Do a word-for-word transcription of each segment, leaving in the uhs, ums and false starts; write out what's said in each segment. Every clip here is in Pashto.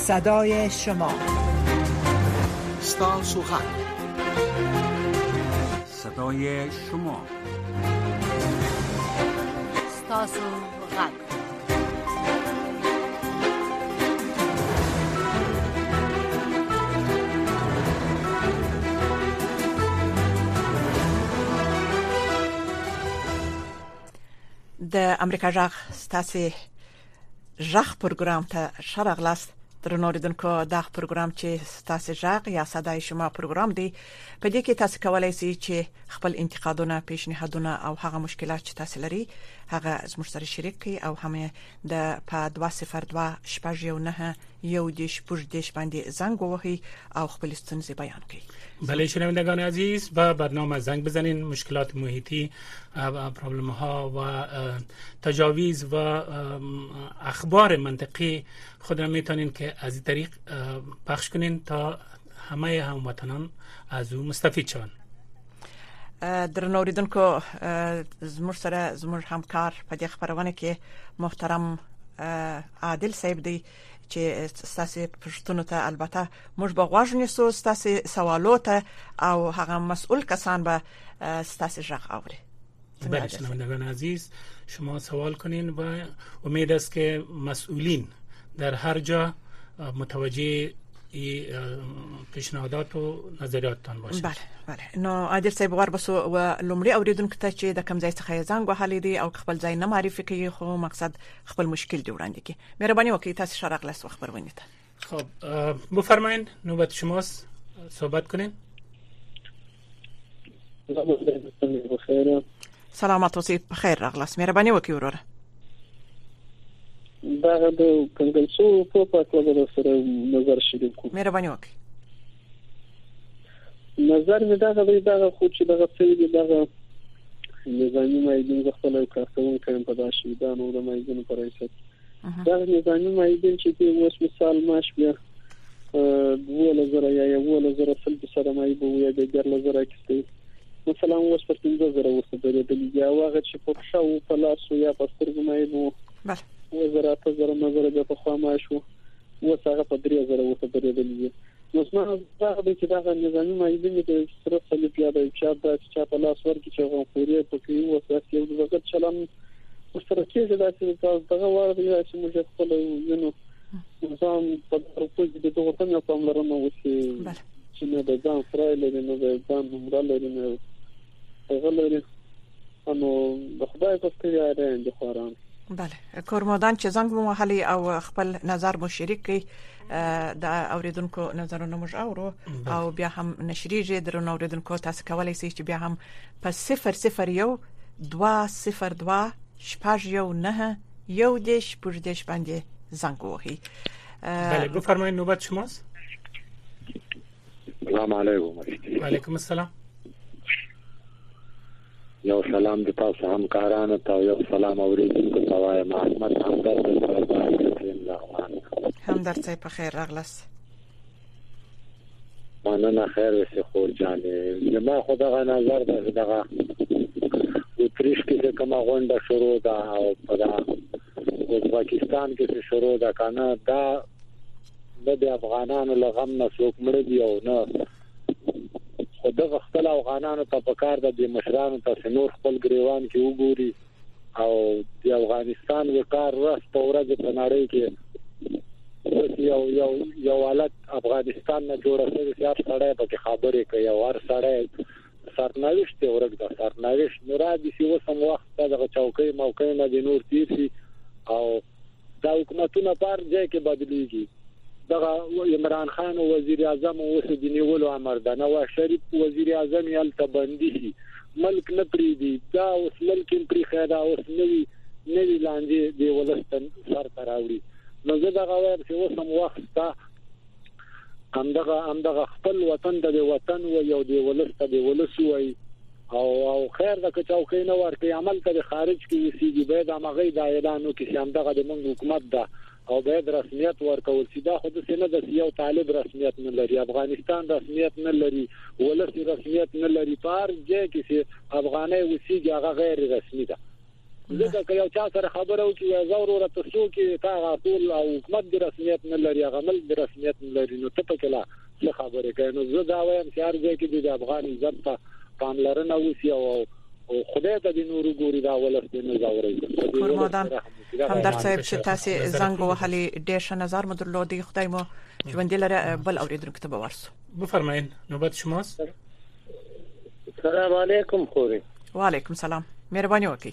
صدای شما، ستاسو غږ، صدای شما، ستاسو غږ. د امریکا غږ ستاسو غږ پروګرام ته شرغلاست. درنو لیدونکو، دا پروګرام چې ستاسو غږ یا صداي شما پروګرام دی، په دې کې تاسو کولای شئ چې خپل انتقادونه، پیشنهادونه او هغه مشکلات چې تاسو لري هغه زموږ سره شریک کړئ او هم د په دوه صفر دوه شپږ یو نه یو دیش پوج دیش باندې زنگ ووهئ او خپل ستونزې بیان کړئ. بله شنوندگان عزیز، با برنامه زنگ بزنین. مشکلات محیطی، پرابلم ها و تجاویز و اخبار منطقی خود را میتونین که از این طریق پخش کنین تا همه هموطنان از او مستفید شون. درنو لیدونکو، زموږ سره زموږ همکار په دې خبرونه کې محترم عادل صاحب دی چې ستاسو پښتون ته البته موږ به غواړو نیسو ستاسو سوالو ته او هغه مسؤل کسان به ستاسو ژغ اوري. بله شنوندگان عزیز، شما سوال کنین و امید است که مسئولین در هر جا متوجه پیشنهادات و نظریاتتان باشه. بله بله. نو عادل صاحب ور بسو و لومړی اوریدونکو ته چې د کم ځای څخه زنګ وهلی دی او خپل ځای نه معرفي کوي، خو مقصد خپل مشکل دی وړاندې کی. مهرباني وکړئ تاسو شرغلاس و خبرونه ته. خب بفرمایید، نوبت شماست، صحبت کنین. سلامت اوسئ، بخیر راغلاست. مهرباني وکړئ وروره. دا د کنګلسو په پاتله سره نظر شریک کوم. مهرباني وکړئ. نظر مې دا غوړي دا خو چې دا څه دی دا نظامی مایدین خپل کارکون کوي په داسې دا نو د مایدین پر اساس دا نظامی مایدین چې اوس مثال ماش بیا دوه زره یا یو زره سل سره مای بو یا د ګرل زره کېږي. مثلا اوس په پنځه زره وسه درې یا هغه چې په شاو په لاس یا په سترګو مای بو بله وزارت زره نظر د په خوا ما شو وسه په درې زره وسه درې نو څنګه دا د چې دا نظامی مایدین د سره په پیاده چې دا چې په لاس ورکی چې هغه پوری په کې وسه یو د وخت چلن سره کېږي دا چې دا ورته چې موږ خپل ینو نظام په پروژه د دوه تنه کوم لرنه وسی چې نه د ځان سره لري نه د ځان عمر لري نه هغه لري انو د خدای په ستیا رنګ خوران. بله، کورمودان چې زنګ مو وهلی او خپل نظر مو شریک کړي د اوریدونکو نظرونه موږ اورو او بیا هم نشریږي. درنو اوریدونکو، تاسو کولای شئ چې بیا هم په صفر صفر یو دوه صفر دوه شپږ یو نه یو دیش پوج دیش باندې زنګ وهئ. بله بفرمایید، نوبت شماست. سلام علیکم. و علیکم السلام. یو سلام د تاسو همکارانو ته، یو سلام اوریدونکو ته وایم. احمد همدرد سربازي همدرد صاحب په خیر راغلاست. مننه، خیر اوسې خور جانې. ما خو دغه نظر دغه اتریش کې کومه غونډه شروع ده او په پاکستان کې شروع ده کنه، دا د افغانانو لغم نه څوک مړ دی او نه خو د خپل افغانانو ته په کار د مشرانو ته نور خپل ګریوان کې وګوري او د افغانستان وقار راس په ورځ په نړۍ کې یو یو یو حالت افغانستان نه جوړ شوی چې هر سړی په خبرې کوي او هر سړی سرنوشت ورګ د سرنوشت مراد چې وسم وخت دغه چوکۍ موقع نه د نور تیسی او دا حکومتونه پر ځای کې بدلیږي. دغه عمران خان او وزیر اعظم اوس د نیولو امر ده، نواز شریف وزیر اعظم یې الته بندي شي، ملک نه پریدي، دا اوس ملک پری خیدا اوس نوی نوی لاندې دی ولستان سر تراوړي. نو زه دغه وایم چې وسم وخت تا همدغه همدغه خپل وطن د وطن و یو دی ولسته دی ولسوي او او خیر د چوکۍ نه ورکې عمل ته خارج کې وسیږي به د مغې د اعلانو کې همدغه د موږ حکومت ده او به د رسمیت ورکول سي. دا خو د سینه د یو طالب رسمیت نه لري، افغانستان رسمیت نه لري، ولسی رسمیت نه لري، پار ځای کې چې افغاني وسیږي هغه غیر رسمي ده. ځکه که یو چا سره خبره وکړي یا زور ورته څوک تا ټول حکومت د رسمیت نه لري هغه ملک د رسمیت نه لري نو ته پکې لا څه خبره کوي نو زه دا وایم چې هر ځای کې د افغان عزت ته پاملرنه وشي او خدای ته د نورو ګوري دا ولست نه زاوري کورمادان همدرد صاحب چې تاسو زنګ وهلي ډېر ښه نظر مو درلودي خدای مو ژوند لري بل اوریدونکو ته به ورسو بفرمایئ نوبت شماست. السلام علیکم خوري. وعلیکم السلام مهرباني وکړئ.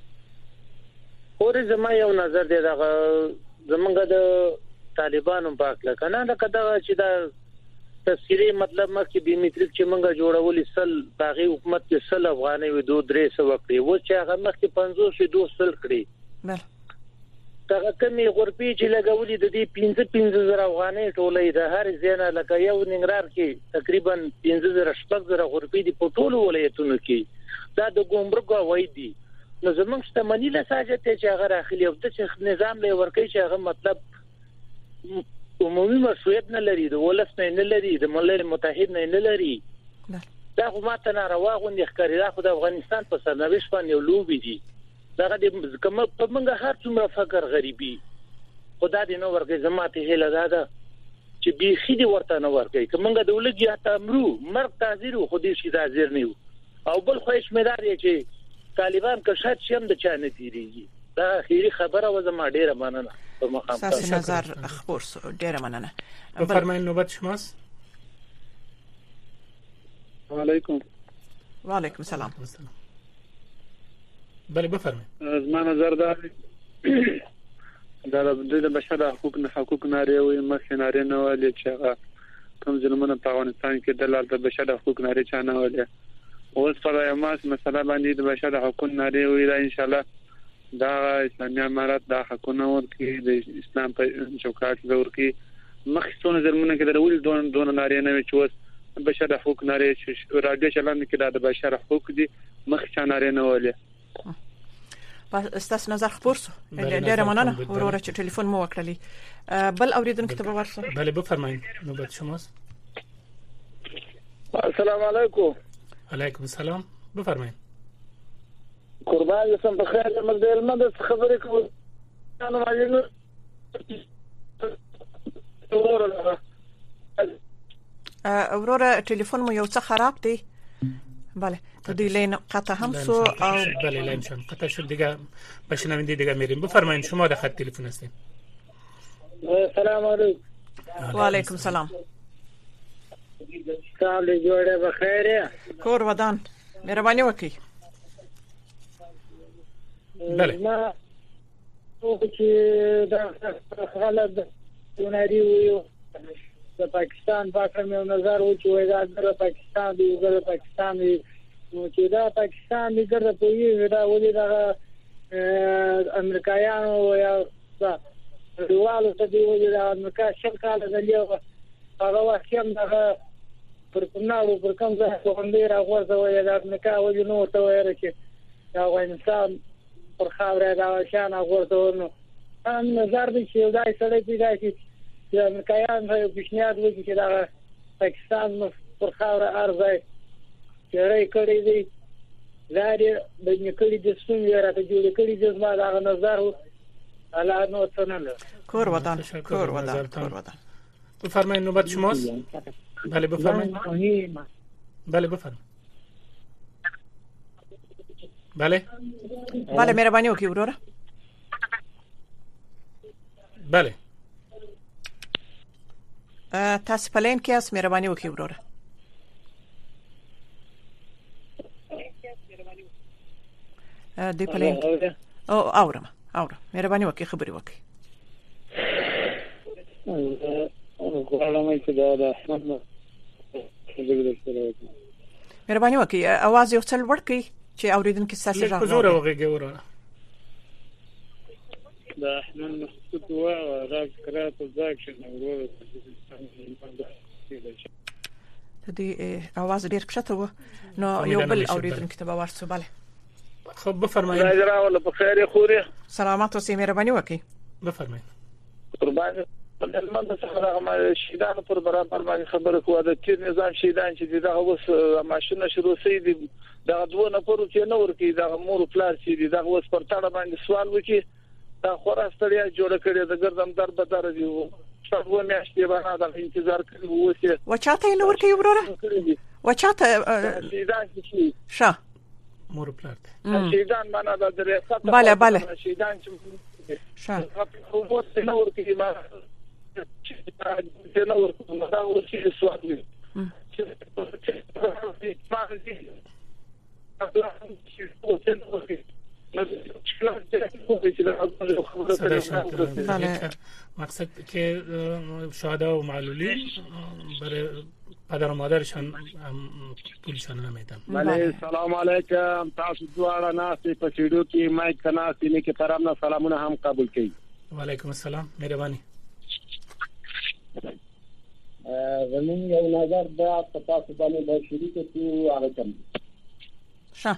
خوري زما یو نظر دی دا زمونږ د طالبانو په اړه کنه دا کدا چې دا تفسیری مطلب مکه بیومټریک چې مونږه جوړولې سل باغی حکومت کې سل افغاني و دوه درې سو کړی و چې هغه مکه پنځوس دوه سل کړی بل دا کمی غربي چې لګولې د دې پنځه پنځه زره افغاني ټولې د هر ځای لکه یو ننګرهار کې تقریبا پنځه زره شپږ زره غربي دی په ټولو ولایتونو کې دا د ګومرک وای دی نو زمونږ شتمنۍ له ساجت چې هغه راخلي او د نظام له ورکې چې هغه مطلب عمومي مسؤلیت نه لري د ولس نه لري د ملل متحد نه لري دا خو ماته ناروا غوندي ښکاري دا خو د افغانستان په سرنوشت باندې یو لوبي دي دا د کوم په منګه هر څومره فقر غریبي خدا دې نو ورګي زماته هله دادا چې بي خېدي ورته نو ورګي کومګه د ولګي ته امرو مرګ تعذير خو دې شي تعذير نه او بل خو شمیدار یې چې طالبان که شاد شم د چانه تیریږي دا اخیری خبره و زما ډیره مننه په مقام تاسو نظر خبر ډیره مننه. بفرمایئ نوبت شماست. وعلیکم وعلیکم السلام. بله بفرمایئ. زما نظر دا دا د بشر حقوق نه حقوق ناري او مخ ناري نه ولې چې کوم ظلمونه په افغانستان کې د لال د بشر حقوق ناري چانه ولې اوس پر یماس مسله باندې د بشر حقوق ناري وي ان شاء الله دا اسلامي امارات د حقونو ورکی د اسلام په چوکاټ ورکی مخصوص ظلمونه کې درول دون دون ناري نه چې اوس بشر حقوق ناري راګه چلان کې د بشر حقوق دي مخ چانه نه ولې پس تاسو نظر خبر سو ډیره مننه وروره چې ټلیفون مو وکړلی بل اوریدونکو ته به ورسو. بله بفرمایئ نوبت شماست. السلام علیکم. علیکم السلام بفرمایئ. قربان یسم په خیر مزدل مد خبرې کوم انا ماجنو وروره ټلیفون مو یو څه خراب دی. بله تدی لین قطع هم سو او بله لین شم قطع شد دیگه بشنوینده دیگه میریم. بفرمایید شما در خط تلفن هستین. سلام علیکم. و علیکم سلام. سال جوړه بخیر. کور ودان مهرباني وکي. بله ما او چې دا حالت وناري وي د پاکستان په اړه مې نظر و چې وایي دا پاکستان دی د پاکستان دی نو چې دا پاکستان دی ګرځي په یوه دا ولې دا امریکایانو یا دا ډیوالو ته دی ولې دا امریکا شل کال د لیو هغه وخت هم دا پر کومو پر کوم ځای باندې راغورځي وایي دا امریکا ولې نو ته وایي چې دا افغانستان پر خاورې دا شان راغورځي نو هم نظر دی چې دا سړی پیدا شي چې امریکایان په بشنیاد وکړي چې دا پاکستان پر خاورې ارزای چې راي کړی دی لاري د نکړي د سوم راته جوړ کړی د ما دا نظر علا نو څنګه کور ودان کور ودان کور ودان. بفرمایید نوبت شماست. بله بفرمایید. بله بفرمایید. بله بله مهرباني وکړئ وروره. بله تاسو په لین کې اوس مهرباني وکړئ وروره. د پلین او اورم اورم مهرباني وکړئ خبري وکړئ. مهرباني وکړئ اواز یو څل ورکړئ چې اوریدونکو تاسو راغلی. حضور وګورئ وروره. دا احنا نسكت وراك قرات الزاكشن وروره تدي اواز ډیر کښته و نو یو بل اوریدونکو ته به ورسو. بله خب بفرمایید. راځه ولا په خیر خوري. سلامات اوسئ مهرباني وکړئ. بفرمایید. قربان نن د څنګه شیدان پر برابر باندې خبره کوه د تیر نظام شیدان چې دا اوس ماشینه شروع سي دي دا دوه نفرو چې نو ورکی دا مور پلار چې دي دا اوس پر تاړه باندې سوال وکي دا خورستړیا جوړ کړی د ګردم در به در دی څو میاشتې باندې دا انتظار کوي اوسه وچاته نو ورکی وروره وچاته شیدان چې شه مور پلار شیدان معنا د ریاست بله بله شیدان چې شه اوس نو ورکی ما چې نو ورکی دا اوسه سوال وي چې مقصد که شهدا و معلولی برای پدر و مادرشان پولشان نمیدن. بله سلام علیکم تاسو دواړه ناسې په سیډو کې مایک تناسې نه کې طرف نه سلامونه هم قبول کړئ. وعلیکم السلام مهرباني. زمين یو نظر دا تاسو باندې د شریک ته علیکم. شه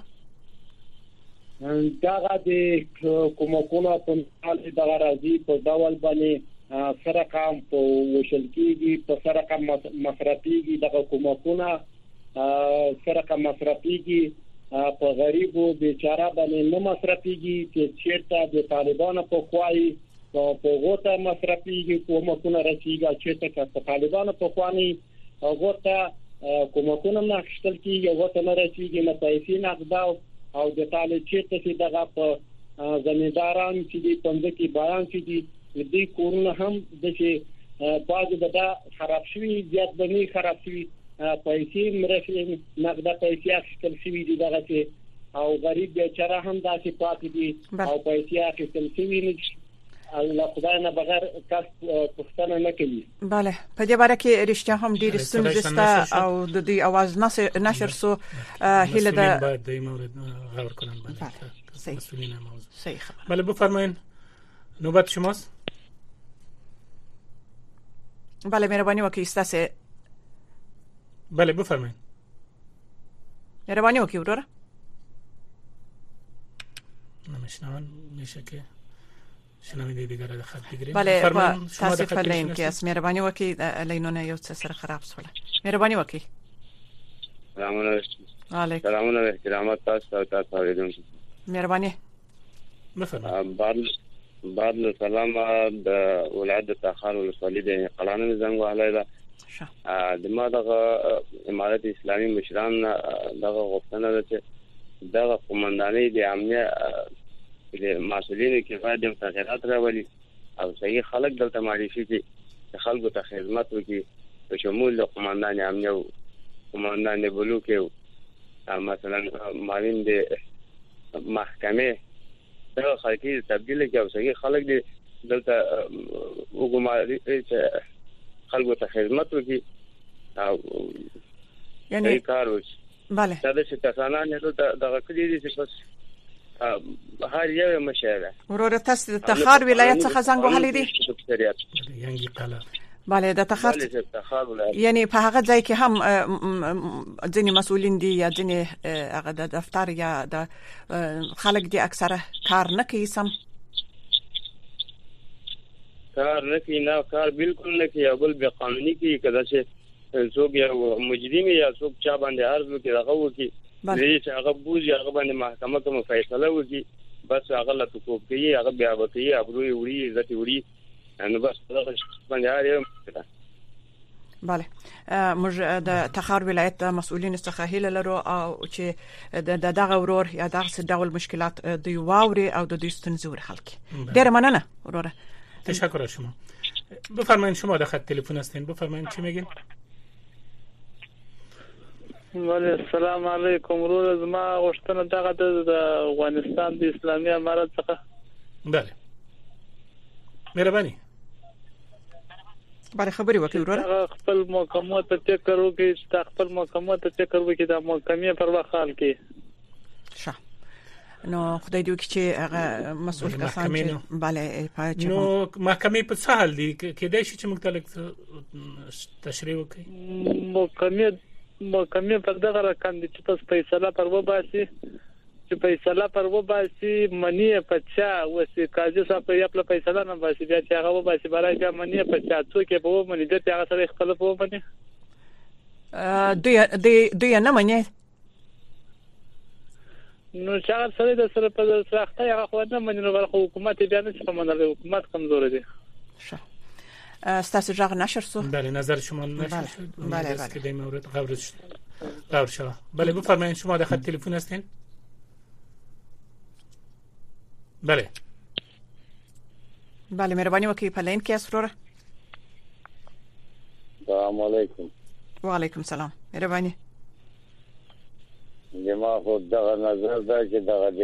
دا د کومکونو په حال د غراضي په ډول باندې سره کام په وشل کېږي په سره کام مصرفيږي د کومکونو سره کام مصرفيږي په غریبو بیچاره باندې نه مصرفيږي چې چیرته د طالبانو په خوای په غوته مصرفيږي کومکونو رسیږي چې په طالبانو په خواني غوته کومکونو نه خپل کېږي غوته نه رسیږي نه پیسې نقد او د طالب چیرته چې دغه په زمینداران چې د پندکی بیان چې دي د کورونه هم د چې باج د خراب شوی زیات بنی خراب شوی پیسې مرفي نقد پیسې اخیستل شوی دي دغه چې او غریب بیچاره هم داسې پاتې دي او پیسې اخیستل شوی نه الله خدای نه بغیر کس پښتنه نه کوي. بله په دې باره کې رښتیا هم ډېر ستونزې شته او د دې اواز نشر سو هله ده باید د مورد غور کنن باید مسئولین موضوع صحیح خبر. بله بفرمایید نوبت شماست. بله مهربانی وکړئ ستاسو. بله بفرمایید مهربانی وکړئ وروره. نمیشنون میشه که شنوینده دیگر را خط بگیریم. بله تاسو په لین کې اس مهرباني وکړئ لینونه یو څه سره خراب شول. مهرباني وکړئ. سلامونه علیکم. سلامونه احترامات تاسو او تاسو اوریدونکو. مهرباني. بفرمایئ. بعد بعد سلام د ولادت تاخر ولسوالۍ د قلانو زنګ وهلای دا. د ماده امارت اسلامي مشران دغه غوښتنه ده چې دغه قومندانۍ د امنیت د مسؤلینو کې باید د تغیرات راولي او صحیح خلک دلته معرفي کړي چې خلکو ته خدمت وکړي په شمول د قومندان امنیت او قومندان بلوک او مثلا معلم د محکمه دغه خلک تبدیل کړي او صحیح خلک دلته وګماري چې خلکو ته خدمت وکړي او یعنی کار وکړي. بله دا چې کسانان نه دغه کلی دي چې بس هر یو مشاهده ورور تاسو د تخار ولایت څخه زنګ وهلی دي. ینګي قلا. بله د تخار یعنی په هغه ځای کې هم ځینې مسؤلین دي یا ځینې هغه د دفتر یا د خلک دي اکثره کار نه کوي سم کار نه کوي نه کار بالکل نه کوي او بل به قانوني کوي کدا چې څوک یو مجرم یا څوک چا باندې عرض وکړي هغه وکړي دې چې هغه بوزي هغه باندې محکمه کوم فیصله وکړي بس هغه لا توپ کوي هغه بیا وکړي ابروي وړي عزت وړي نو بس هغه باندې هر بله موږ د تخار ولایت د مسؤلین څخه هیله لرو او چې د دغه ورور یا دغه ډول مشکلات دوی واوري او د دوی ستونزې ورحل کړي. ډیره مننه وروره. تشکر از شما. بفرمایید شما در خط تلفن هستین. بفرمایید چی میگین؟ ولی السلام علیکم. روز ما غوښتنه دغه د افغانستان د اسلامي امارت څخه. بله مهرباني. بله خبري وکړئ وروره. خپل محکمو ته فکر وکړئ چې خپل محکمو ته فکر وکړئ د محکمې پر وخت حل کړي. ښه نو خدای دې وکړي چې هغه مسؤل کسان چې بله پاتې نو محکمې په څه حال دي کېدای شي چې مختلف تشریح وکړي. محکمې محکمې پر دغه رقم دي چې تاسو فیصله پر وباسي چې فیصله پر و باسي منی پچا وسی قاضي صاحب یې خپل فیصله نه باسي بیا چې هغه و باسي برای بیا منی پچا څوک به و منی د هغه سره خپل په منی دوی دوی دوی نه منی نو چې سره د سره په سخته هغه خو نه منی نو حکومت بیا نه څه منل حکومت کمزور دي ستاسو جاغ نشر سو بله نظر شما نشر شد بله بله که در مورد غور شد غور شد بله بفرمایید شما در خط تلفن هستین بله بله مهربانی وکي په لین کې اسرور السلام علیکم وعلیکم سلام مهربانی جما خود دغه نظر دا چې دغه د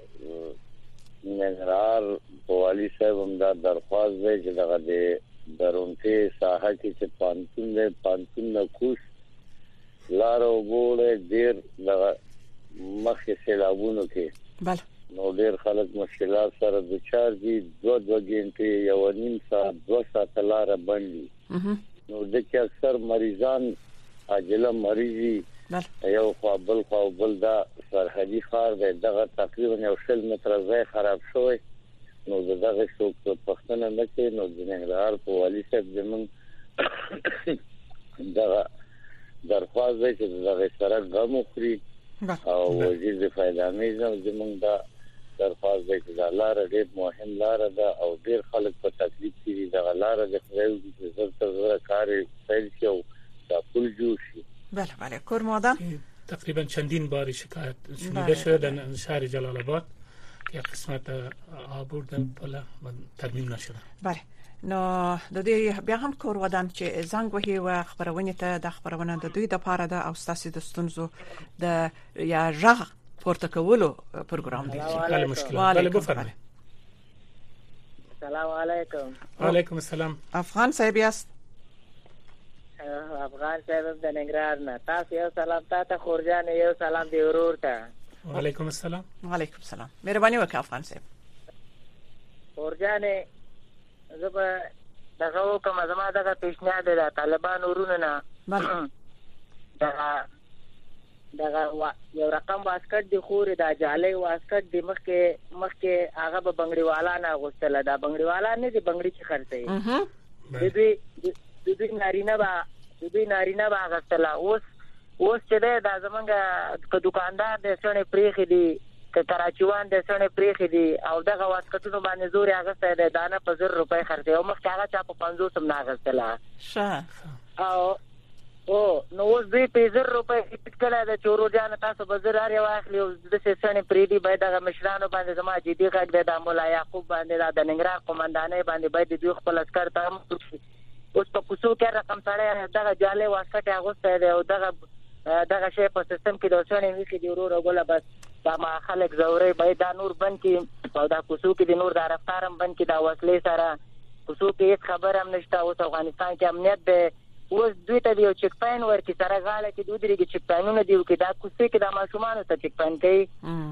ننګرهار والی صاحب هم دا درخواست دی چې دغه د درونټي ساحه کې چې پانتون له پانتون نه کوش لار او ګوله ډیر دغه مخې سیلابونو کې بله نو ډیر خلک مشکلات سره د چار دي دوه دوه غنټې یو نیم ساعت دوه ساعت لار باندې نو د کې اکثر مریضان عاجله مریضي یو خو بل خو بل دا سرحدي خار دی دغه تقریبا یو شل متر ځای خراب شوی نو دغه څوک په پښتنه نه کې نو د ننګرهار په والی صاحب زمون دغه درخواست دی چې دغه سره غمو خوري او وزیر د فایدامې زمون دا درخواست دی چې دا لار ډېر مهم لار ده او ډېر خلک په تکلیف کې دي دغه لار د خدای د زړه سره کار پیل شي او دا پل جوړ شي بله بله کورمادان تقریبا چندین بار شکایت شنیده شده در شهر جلال آباد که قسمت آبوردن پل ترمیم نشده بله نو د دې بیا هم کور ودان چې زنګ وهي او خبرونه ته د خبرونه د دوی د پاره د او ستاسو د ستونزو د یا ژغ پورته کولو پروګرام دی بله مشکل بله بفرمایئ السلام علیکم وعلیکم السلام افغان صاحب یاست افغان صاحب د ننګرهار نه تاسو یو سلام تاسو خورجان یو سلام دی ورور ته وعلیکم السلام وعلیکم السلام مهرباني وکړه افغان صاحب خورجان زه به دغه کوم زما دغه پیشنهاد د طالبان ورونه نه دغه دغه یو رقم واسکټ دی خوري د جالي واسکټ دی مخکې مخکې هغه به بنگړیوالا نه غوښتل دا بنگړیوالا نه دی بنگړی چې خرڅي د دې د دې نارینه با د دې نارینه با غوښتل اوس اوس چې دا زمونږ د دکاندار د سړې پریخي دی که کراچیوان د سړې پریخي دی او دغه واسکټونو باندې زور هغه ستې دانه په زر روپۍ خرڅي او مخکې هغه چا په پنځوس هم نه غوښتل ښه او او نو اوس دې په زر روپۍ ټیکټ کړه د چورو جان تاسو بازار اړ واخلي او د سېسنې پریدي باید د مشرانو باندې زما جدي غږ د مولا یعقوب باندې د ننګرهار قومندانې باندې باید دوی خپل اسکر ته اوس په کوڅو کې رقم سره دغه جاله واسکټ هغه ستې او دغه دغه شی په سیستم کې د اوسنۍ ویخي دی ورو وګوله بس دا ما خلک زوري باید دا نور بند کې او دا کوڅو کې د نور د رفتارم بند کې دا وسلې سره کوڅو کې هیڅ خبر هم نشته اوس افغانستان کې امنیت دی اوس دوی ته یو چک پاین ورکې سره غاړه کې دوی درې چک پاینونه دی کې دا کوڅې کې د ماشومان ته چک پاین کوي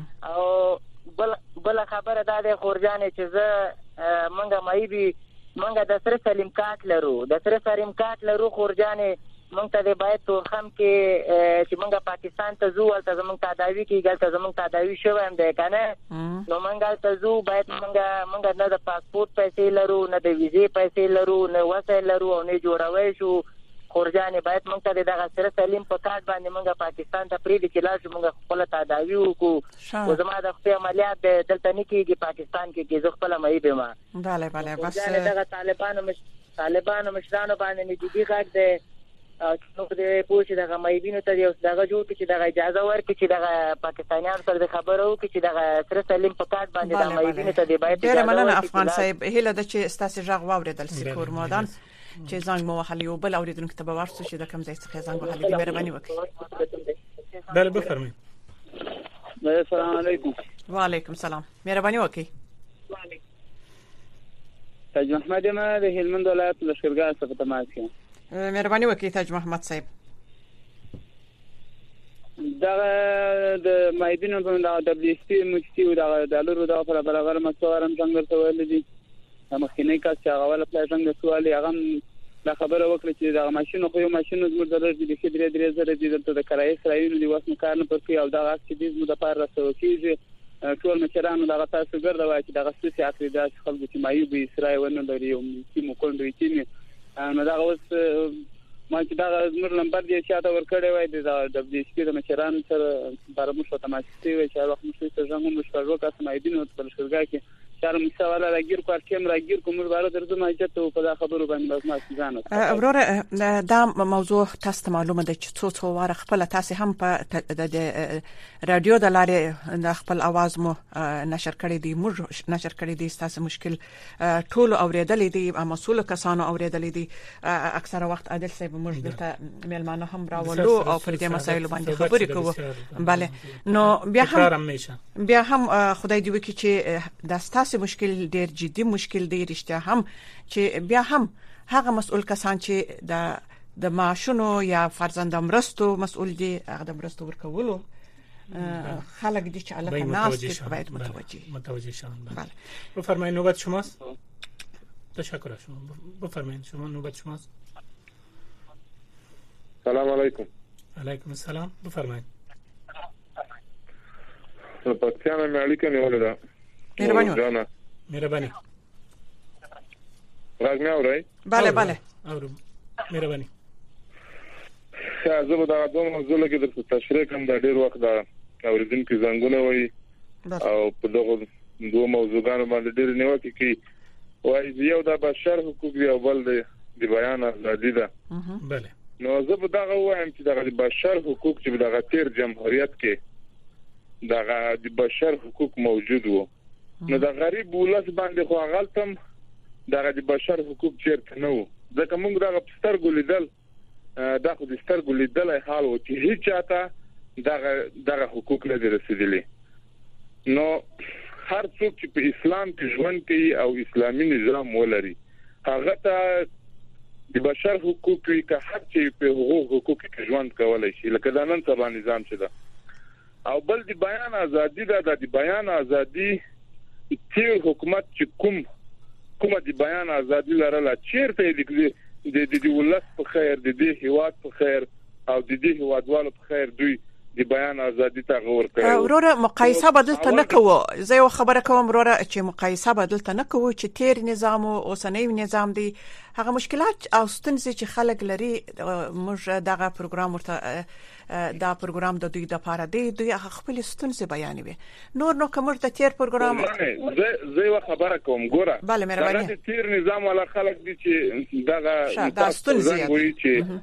او بل بل خبره دا د خورجان چې زه منګه مې بي منګه د سره سلیم کارت لرو د سره سلیم کارت لرو خورجان مونږ ته د باید تورخم کې چې مونږ پاکستان ته ځو ولته زمونږ تداوی کې ګلته زمونږ تداوی شوی هم دی کنه نو مونږ ته ځو باید مونږ مونږ نه د پاسپورت پیسې لرو نه د ویزې پیسې لرو نه وسایل لرو او نه جوړوي شو خورجان باید مونږ ته دغه سره سلیم په کارت باندې مونږ پاکستان ته پریږدي چې لاس مونږ خپل تداوی وکړو او زما د خپل عملیات دلته نه کېږي پاکستان کې کې زه خپل مې به ما bale bale بس دغه طالبانو مش طالبانو مشرانو باندې جدي غږ دی نو د پوښتنه دغه مېبینو ته یو دغه جوړ کې چې دغه اجازه ورکړي چې دغه پاکستانیان سره د خبرو کې چې دغه سره سلیم په کارت باندې د مېبینو ته دی باید ډېر مننه افغان صاحب هله د چې ستاسو ژغ واوریدل سکور مودان چې زنګ مو وحلی او بل اوریدونکو ته به ورسو چې د کوم ځای څخه زنګ وحلی مهرباني وکړئ بله بفرمایئ السلام علیکم وعلیکم السلام مهرباني وکړئ تاج محمد ما د هلمند ولایت لشکرګاه څخه تماس کوم مهرباني وکړئ تاج محمد صاحب دا د مایدینو په دا د بلیستی مچتی او دا د لورو دا پر برابر مسوارم څنګه څه ویل دي مخکینه کا چې هغه ول په څنګه سوالي هغه دا خبره وکړه چې دا ماشين خو یو ماشين زموږ د لږ د خدای درې زره د دلته د کرایې سرایونو دی واسه کار نه پرې او دا چې د زموږ د پاره راسو کیږي ټول مشرانو دا تاسو ګرځي وای چې دا غسوسي عقیده خلکو چې مایو به اسرائیل ونه لري او چې مو کوندوي چې نو دا اوس ما چې دا زموږ نمبر دی چې دا ورکړی وای د د دې د مشرانو سره بارمو شو تماسي وای چې وخت مو څه څنګه مو شپږ کس مایدین او په شرګه کې شرم سواله راګیر کو ارکم راګیر کوم بار درځم چې ته په دا خبرو باندې بس ما ځانو وروره دا موضوع تاسو معلومه ده چې څو څو واره خپل تاسو هم په د رادیو د لارې د خپل आवाज مو نشر کړی دی موږ نشر کړی دی تاسو مشکل ټول اوریدلې دي مسؤل کسانو اوریدلې دي اکثره وخت عادل صاحب موږ دلته میلمانه هم راولو او پر دې مسایلو باندې خبرې کوو bale نو بیا هم بیا هم خدای دې وکړي چې د تاسو مشکل ډیر جدي مشکل دی رښتیا هم چې بیا هم هغه مسؤل کسان چې د د معاشونو یا فرزند مرستو مسؤل دي هغه د مرستو ورکولو خلک دي چې علاقه ناس باید متوجه متوجه شون. بله بفرمایید نوبت شماست. تشکر از شما. بفرمایید شما نوبت شماست. سلام علیکم. علیکم السلام. بفرمایید. پاکستان میں علیکم نیولدا. مهربانی مهربانی راګ نه اورئ؟ bale bale اورم مهربانی. زه به دا دوه موضوع کې د تشریح کوم د ډیر وخت دا اوریدونکو زنګونه وای او په دغه دوه موضوعانو باندې ډیر نیوکه کوي وای یو د بشر حقوق دی او بل د بیان ازادي ده. bale نو زه به دا وایم چې د بشر حقوق چې د غیر جمهوریت کې د بشر حقوق موجود وو نو د غریب ولس باندې خو غلطم د بشر حقوق چیرته نه وو ځکه موږ دا سترګو لیدل دا خو د سترګو لیدل حال و چې هیڅ چاته دغه دغه حقوق نه دي رسیدلي. نو هر څوک چې په اسلام کې ژوند کوي او اسلامي نظام ولري هغه ته د بشر حقوق وی که هر چې په حقوق حقوق کې ژوند کولای شي لکه د نن سبا نظام چې ده او بل د بیان ازادي ده د بیان ازادي چې حکومت چې کوم کومه د بیان ازادي لرله چیرته د د د ولس په خیر د دې هیواد په خیر او د دې هیوادوالو په خیر دوی د بیان ازادي ته غور کوي. وروره مقایسه بدلته نه کوو زه یو خبره کوم وروره چې مقایسه بدلته نه کوو چې تیر نظام او اوسنی نظام دی هغه مشکلات او ستونزې چې خلک لري موږ دغه پروګرام ورته دا پروګرام د دوی د پاره دی دوی خپل ستونزې بیانوي نور نو کوم د تیر پروګرام زه زه یو خبره کوم ګوره bale مهرباني د تیر نظام ولا خلک دي چې دغه دا ستونزې وي چې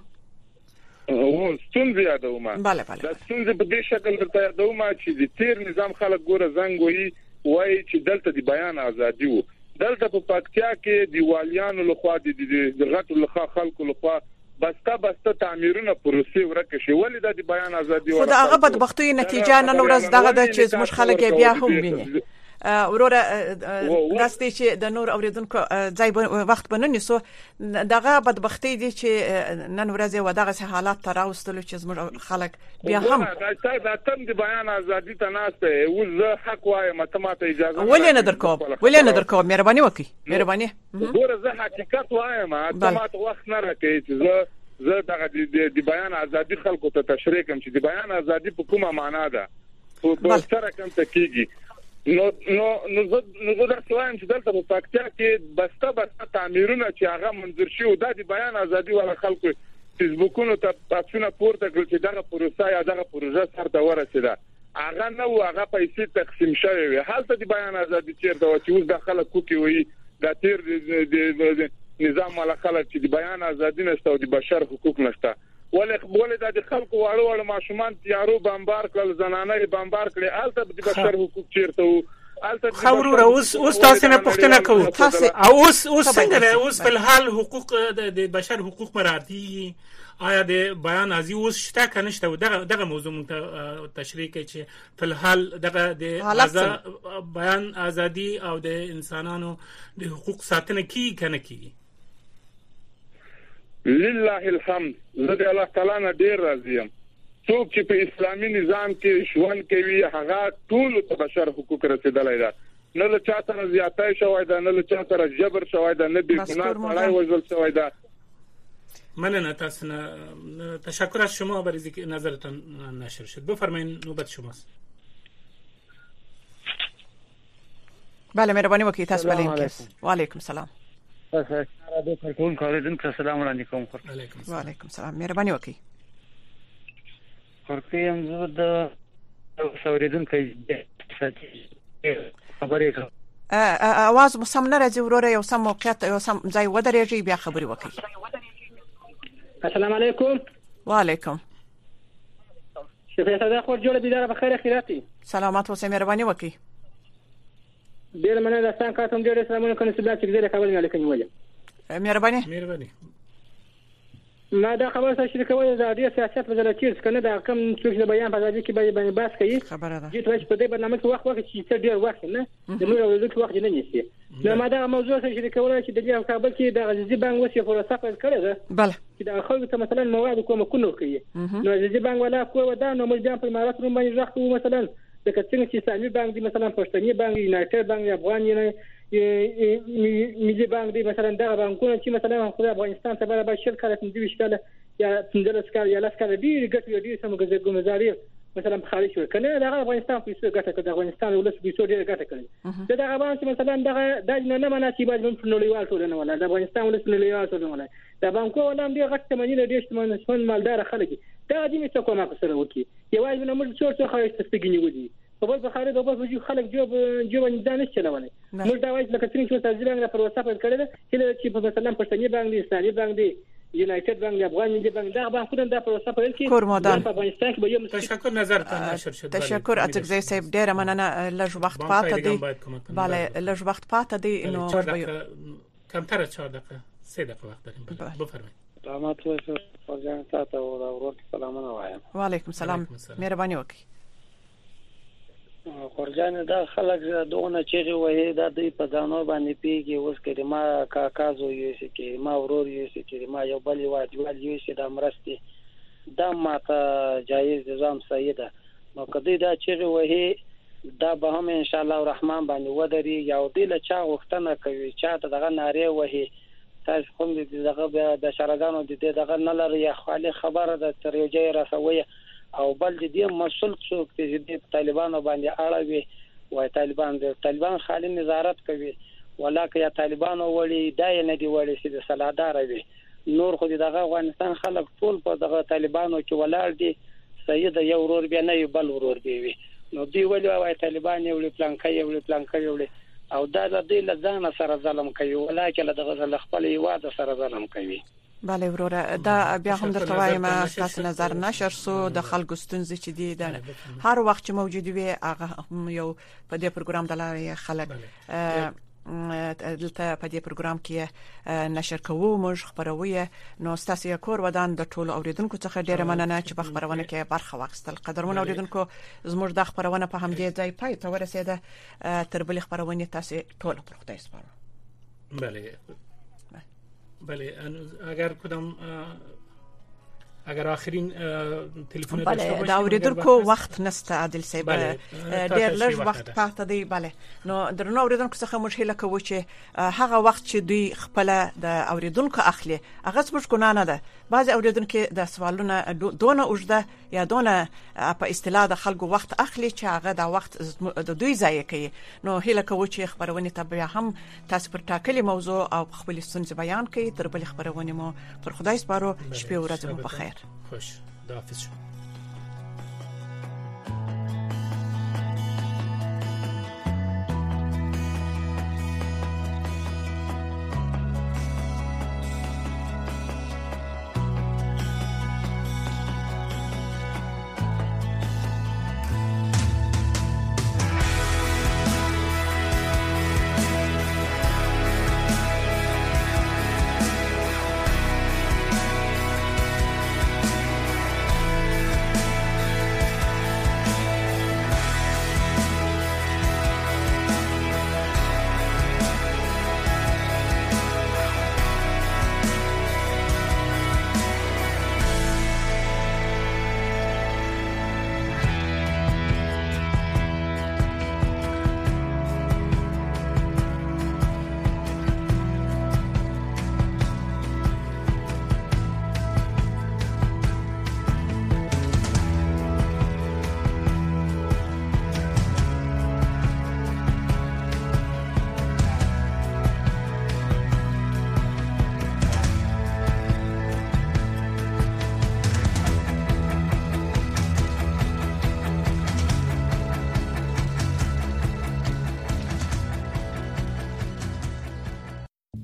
او ستونزې یادوم bale bale دا ستونزې په دې شکل درته یادوم چې د تیر نظام خلک ګوره زنګ وي وای چې دلته د بیان ازادي وو دلته په پکتیا کې دی والیانو لخوا د غټو لخوا خلکو لخوا بسته بسته تعمیرونه پروسې ورکه شي ولې د بیان ازادي ولا خو دا هغه بدبختي نتیجه نن ورځ دغه د چې زموږ خلک بیا هم ویني وروره داستې چې د نور اوریدونکو ځای وخت بنني سو دغه بدبختی دي چې نن ورځ و دغه حالات تر اوستلو چې زموږ خلک بیا هم دا تم د بیان ازادي ته ناشته او زه حق وایم ته ماته اجازه ولې نه درکوم ولې نه درکوم مهرباني وکي مهرباني ګوره زه حقیقت وایم ته ماته وخت نه راکې چې زه زه دغه د بیان ازادي خلکو ته تشریح کوم چې د بیان ازادي په کومه معنا ده په سره کوم تکیږي نو نو نو زه دا سوایم چې دلته په پکتیا کې بسته بسته تعمیرونه چې هغه منظور شي د بیان ازادي ولا خلکو فیسبوکونو ته پاتونه پورته کړل چې دغه پروسه یا دغه پروژه سره ورسېده هغه نو هغه پیسې تقسیم شوی وي حالت د بیان ازادي چیرته و چې اوس د خلکو کې وي د تیر د نظام ولا خلک چې د بیان ازادي نشته او د بشر حقوق نشته ولې ولې د خلکو واړو واړو ماشومان تیارو بمبار کړل زنانه بمبار کړل البته د بشر حقوق چیرته وو البته خبرو اوس اوس تاسو نه پوښتنه کوو اوس اوس څنګه اوس په الحال حقوق د بشر حقوق مرادي آیا د بیان ازادي اوس شته کنه شته دغه دغه موضوع مونږ تشریح کوي چې په الحال دغه د بیان ازادي او د انسانانو د حقوق ساتنه کی کنه کی لله الحمد زه د الله تعالی نه ډیر راضی یم څوک چې په اسلامي نظام کې ژوند کوي هغه ټول ته بشر حقوق رسیدلای دا نه له چا سره زیاتای شوی دا نه له چا سره جبر شوی دا نه به ګناه پړای وژل شوی دا مننه تاسو نه تشکر از شما برای اینکه نظرتان نشر شد. بفرمایید نوبت شماست. بله مهرباني وکړئ تاسو بلین و علیکم السلام. تاسو د ټول کاریدونکو سلام علیکم. وعلیکم السلام. وعلیکم السلام. مهرباني وکړئ. ورته هم زه د اوریدونکو خبرې کوم. اواز مو سم نه راځي وروره، یو سم موقعیت یو سم ځای ودرېږئ بیا خبرې وکړئ. السلام علیکم. وعلیکم. شفیع صدق خور جوړه بيدار بخیر خیراتی. سلامات اوسئ مهرباني وکړئ. ډیر مننه د سان کاتم ډیر سلامونه کوم چې بیا چې ډیر خبرې مالک نیولې. مهرباني. مهرباني. ما دا خبره سره شریکول د ډیر سیاست وزارت چیرڅ کنه دا کم څوک د بیان په ځای کې باندې باس کوي. خبره ده. چې تاسو په دې برنامه کې وخت وخت چې څه ډیر وخت نه د نور ورځې وخت نه نیسي. نو ما دا موضوع سره شریکول چې د دې کابل کې د غزي بانک وسې فرصت کړی ده. بله. چې د خلکو ته مثلا مواد کوم کو نه کوي. نو غزي بانک ولا کو ودا نو موږ بیا په امارات روم باندې راځو مثلا د کڅنګ چې اسلامي بانک دی مثلا پښتني بانک یونایټډ بانک افغاني نه ملي بانک دی مثلا دا بانکونه چې مثلا خو افغانستان ته برابر شل کاله تنظیم شته یا پنځلس کال یا لاس کال ډیر ګټ ډیر سم ګزاري مثلا خارج شو کنه دا افغانستان په څه ګټه کوي افغانستان ولس په څه ډیر ګټه کوي دا دا باندې مثلا دا د نه مناسبه باندې په نړیوال ټولنه ولا د افغانستان ولس نړیوال ټولنه ولا دا بانکو ولا ډیر غټ تمنې ډیر شتمن مالدار خلک دا دې څه کومه سره وکی یوازې نو موږ څو څو خارج تستګنی ودی په بل بخاري د بل وجو خلک جو جو نه دانش چلولای موږ دا وایي لکه څنګه چې تاسو څنګه پر وسه په کړل چې په مثلا پښتني بانک دي اسلامي بانک دي یونایټډ بانک افغاني دی بانک دا بانکونه د پروسه په کې په افغانستان کې به یو تشکر نظرتان نشر شد. تشکر اتګزی صاحب ډیر مننه. لږ وخت پاتې دی. بله لږ وخت پاتې دی نو کمتر چهار دقیقه سه دقیقه وخت داریم. بفرمایید. سلامات اوسئ. فرجان تاسو او ورته سلامونه وایم. وعلیکم السلام. مهرباني وکړئ. خورجان دا خلک دونه چې وایي دا د په ځانو باندې پیږي اوس کې ما کاکازو یې چې کې ما ورور یې چې ما یو بل واجب یې چې دا مرستي دا ماته جایز نظام صحیح ده. نو کدی دا چې وایي دا به هم ان شاء الله الرحمن باندې ودري یو دی له چا وختنه کوي چا ته دغه ناره وایي تاسو کوم دې دغه د شرګانو دې دغه نه لري یا خالي خبره ده تر یو ځای راسوي او بل دې مسول څوک چې د طالبانو باندې اړوي وای طالبان د طالبان خالي نظارت کوي ولکه یا طالبانو وړي دای نه دی وړي چې د سلادار وي نور خو دغه افغانستان خلک ټول په دغه طالبانو کې ولاړ دي سید یو ورور بیا نه بل ورور دی وي نو دی ولی وای طالبان یو پلانکې یو پلانکې یو او دا د دې لزانه سره ظلم کوي ولکه دغه خپل یواده سره ظلم کوي. بله وروره دا بیا هم درته وایم تاسو نظر نشر سو د خلکو ستونزې چې دي د هر وخت چې موجود وي هغه یو په دې پروګرام د لارې خلک دلته په دې پروګرام کې نشر کوو موږ خبروي نو تاسو یې کور ودان د ټولو اوریدونکو څخه ډیره مننه چې په خبرونه کې برخه واخیستل. قدرمن اوریدونکو زموږ د خبرونه په همدې ځای پای ته ورسېده. تر بلې خبرونه تاسو ټول پر خدای سپارو. بله بله اگر کدام اگر آخرین تلفن داشته باشیم دا اوریدونکو وخت نسته عادل صاحب ډیر لږ وخت پاتې دی. بله نو درنو اوریدونکو څخه موږ هیله کوو چې هغه وخت چې دوی خپل د اوریدونکو اخلي هغه څه ګناه نه ده. بعض اوریدونکو د سوالونه دونه اوږده یا دونه په اصطلاح د خلکو وخت اخلي چې هغه د وخت د دوی ضایع کوي. نو هیله کوو چې خبرونه ته بیا هم تاسو پر ټاکلي موضوع او خپل ستونزې بیان کړئ. تر بل خبرونه مو پر خدای سپارو. شپه او ورځ مو په خیر. خوش. خداحافظ.